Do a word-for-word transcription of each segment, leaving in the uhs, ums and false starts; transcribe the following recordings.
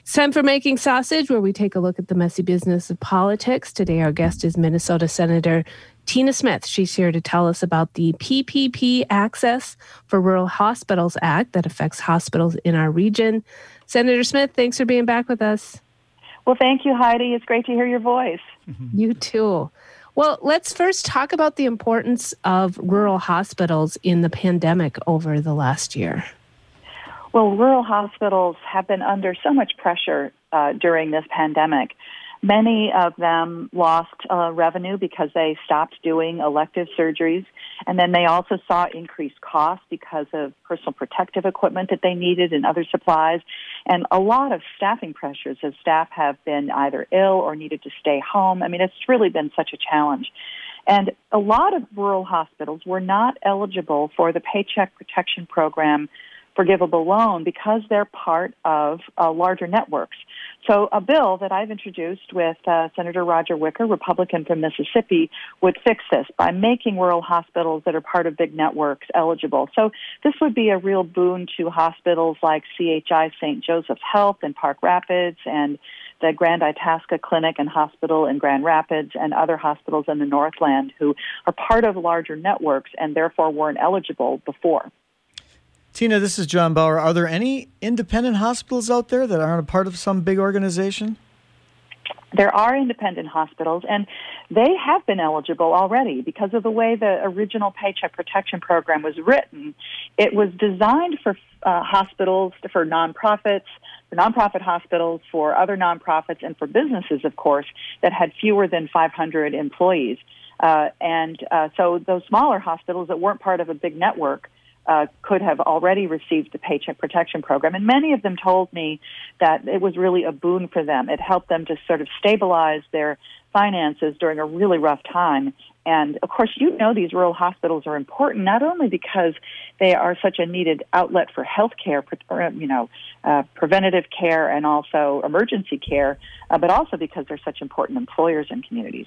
It's time for Making Sausage, where we take a look at the messy business of politics. Today, our guest is Minnesota Senator Tina Smith. She's here to tell us about the P P P Access for Rural Hospitals Act that affects hospitals in our region. Senator Smith, thanks for being back with us. Well, thank you, Heidi. It's great to hear your voice. You too. Well, let's first talk about the importance of rural hospitals in the pandemic over the last year. Well, rural hospitals have been under so much pressure uh, during this pandemic. Many of them lost uh, revenue because they stopped doing elective surgeries, and then they also saw increased costs because of personal protective equipment that they needed and other supplies, and a lot of staffing pressures as staff have been either ill or needed to stay home. I mean, it's really been such a challenge. And a lot of rural hospitals were not eligible for the Paycheck Protection Program forgivable loan because they're part of uh, larger networks. So a bill that I've introduced with uh, Senator Roger Wicker, Republican from Mississippi, would fix this by making rural hospitals that are part of big networks eligible. So this would be a real boon to hospitals like C H I Saint Joseph's Health in Park Rapids and the Grand Itasca Clinic and Hospital in Grand Rapids and other hospitals in the Northland who are part of larger networks and therefore weren't eligible before. Tina, this is John Bauer. Are there any independent hospitals out there that aren't a part of some big organization? There are independent hospitals, and they have been eligible already because of the way the original Paycheck Protection Program was written. It was designed for uh, hospitals, for nonprofits, for nonprofit hospitals, for other nonprofits, and for businesses, of course, that had fewer than five hundred employees. Uh, and uh, so those smaller hospitals that weren't part of a big network Uh, could have already received the Paycheck Protection Program. And many of them told me that it was really a boon for them. It helped them to sort of stabilize their finances during a really rough time. And, of course, you know these rural hospitals are important not only because they are such a needed outlet for health care, you know, uh, preventative care and also emergency care, uh, but also because they're such important employers in communities.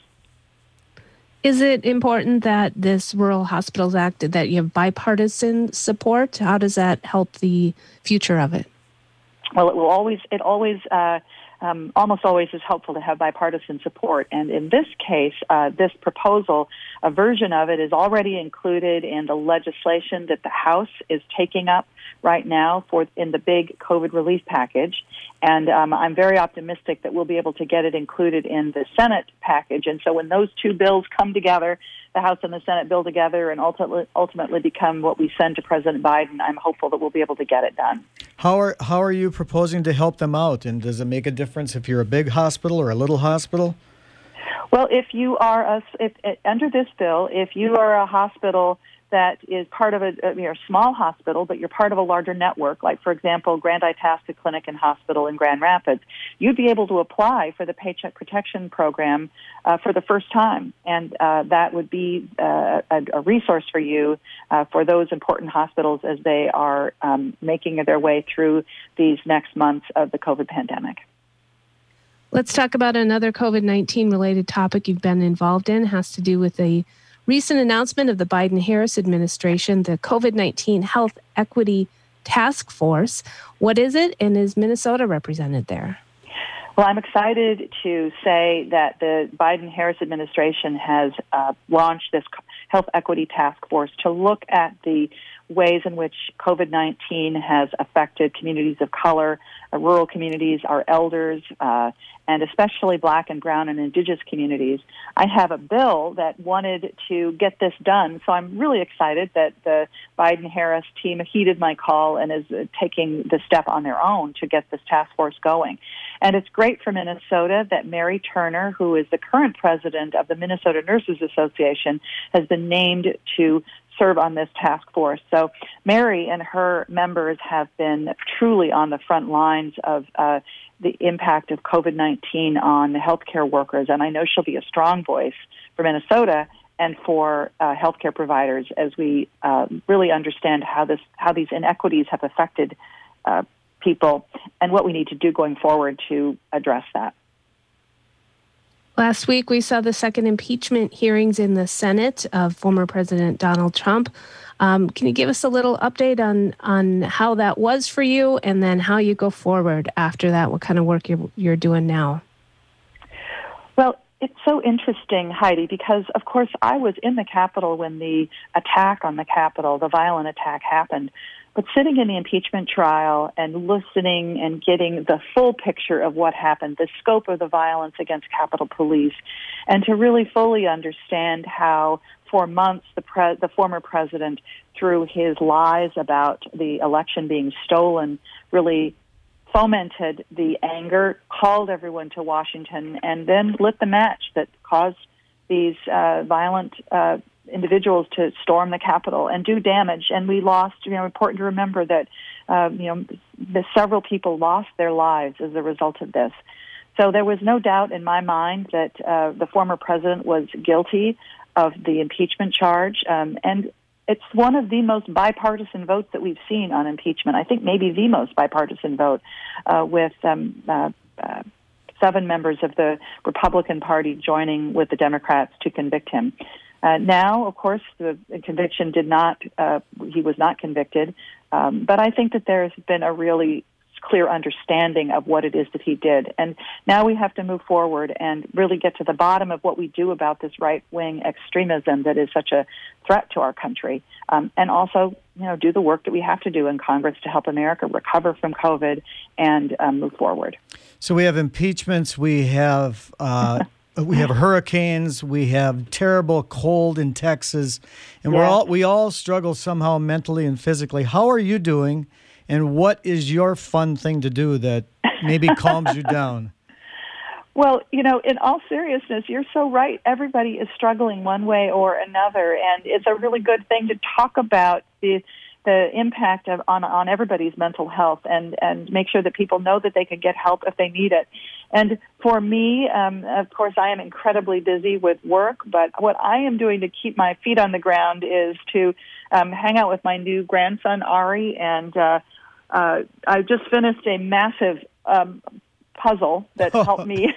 Is it important that this Rural Hospitals Act, that you have bipartisan support? How does that help the future of it? Well, it will always, it always, uh, um, almost always is helpful to have bipartisan support. And in this case, uh, this proposal, a version of it is already included in the legislation that the House is taking up right now for in the big COVID relief package. And um, I'm very optimistic that we'll be able to get it included in the Senate package. And so when those two bills come together, the House and the Senate bill together and ultimately, ultimately become what we send to President Biden, I'm hopeful that we'll be able to get it done. How are how are you proposing to help them out? And does it make a difference if you're a big hospital or a little hospital? Well, if you are a, if, under this bill, if you are a hospital that is part of a, a you know, small hospital, but you're part of a larger network, like, for example, Grand Itasca Clinic and Hospital in Grand Rapids, you'd be able to apply for the Paycheck Protection Program uh, for the first time. And uh, that would be uh, a, a resource for you uh, for those important hospitals as they are um, making their way through these next months of the COVID pandemic. Let's talk about another COVID nineteen related topic you've been involved in. It has to do with a recent announcement of the Biden-Harris administration, the COVID nineteen Health Equity Task Force. What is it, and is Minnesota represented there? Well, I'm excited to say that the Biden-Harris administration has uh, launched this Health Equity Task Force to look at the ways in which COVID nineteen has affected communities of color, uh, rural communities, our elders, uh, and especially Black and Brown and Indigenous communities. I have a bill that wanted to get this done, so I'm really excited that the Biden-Harris team heeded my call and is uh, taking the step on their own to get this task force going. And it's great for Minnesota that Mary Turner, who is the current president of the Minnesota Nurses Association, has been named to serve on this task force. So Mary and her members have been truly on the front lines of uh, the impact of COVID nineteen on the healthcare workers, and I know she'll be a strong voice for Minnesota and for uh, healthcare providers as we uh, really understand how this, how these inequities have affected uh, people and what we need to do going forward to address that. Last week, we saw the second impeachment hearings in the Senate of former President Donald Trump. Um, can you give us a little update on on how that was for you, and then how you go forward after that? What kind of work you're, you're doing now? Well, it's so interesting, Heidi, because, of course, I was in the Capitol when the attack on the Capitol, the violent attack, happened. But sitting in the impeachment trial and listening and getting the full picture of what happened, the scope of the violence against Capitol Police, and to really fully understand how for months the pre- the former president, through his lies about the election being stolen, really fomented the anger, called everyone to Washington, and then lit the match that caused these uh, violent uh individuals to storm the Capitol and do damage. And we lost, you know, important to remember that, uh, you know, the, several people lost their lives as a result of this. So there was no doubt in my mind that uh, the former president was guilty of the impeachment charge. Um, and it's one of the most bipartisan votes that we've seen on impeachment. I think maybe the most bipartisan vote uh, with um, uh, uh, seven members of the Republican Party joining with the Democrats to convict him. Uh, now, of course, the conviction did not, uh, he was not convicted, um, but I think that there has been a really clear understanding of what it is that he did. And now we have to move forward and really get to the bottom of what we do about this right-wing extremism that is such a threat to our country, um, and also, you know, do the work that we have to do in Congress to help America recover from COVID and um, move forward. So we have impeachments, we have... Uh We have hurricanes. We have terrible cold in Texas, and yeah. we're all we all struggle somehow mentally and physically. How are you doing, and what is your fun thing to do that maybe calms you down? Well, you know, in all seriousness, you're so right. Everybody is struggling one way or another, and it's a really good thing to talk about the the impact of on on everybody's mental health, and and make sure that people know that they can get help if they need it. And for me, um, of course, I am incredibly busy with work, but what I am doing to keep my feet on the ground is to um, hang out with my new grandson, Ari, and uh, uh, I just finished a massive um, puzzle that helped me.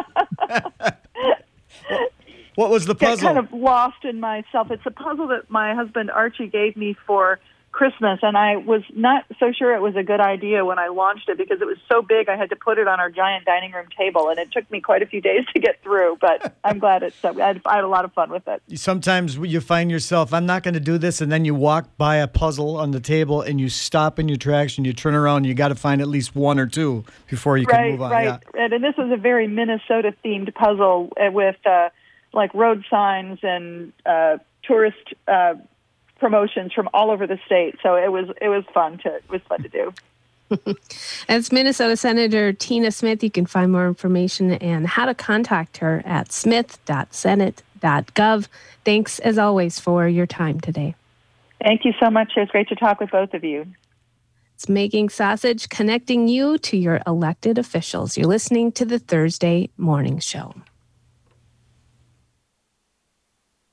What was the puzzle? Get kind of lost in myself. It's a puzzle that my husband, Archie, gave me for Christmas, and I was not so sure it was a good idea when I launched it because it was so big I had to put it on our giant dining room table, and it took me quite a few days to get through, but I'm glad it's so, I had, I had a lot of fun with it. Sometimes you find yourself, I'm not going to do this, and then you walk by a puzzle on the table and you stop in your tracks and you turn around and you got to find at least one or two before you can right, move on. Right, yeah. right. And, and this was a very Minnesota-themed puzzle with uh, like road signs and uh, tourist uh promotions from all over the state, so it was it was fun to it was fun to do. As Minnesota Senator Tina Smith, you can find more information and how to contact her at smith dot senate dot gov. Thanks as always for your time today. Thank you so much. It was great to talk with both of you. It's Making Sausage, connecting you to your elected officials. You're listening to the Thursday Morning Show.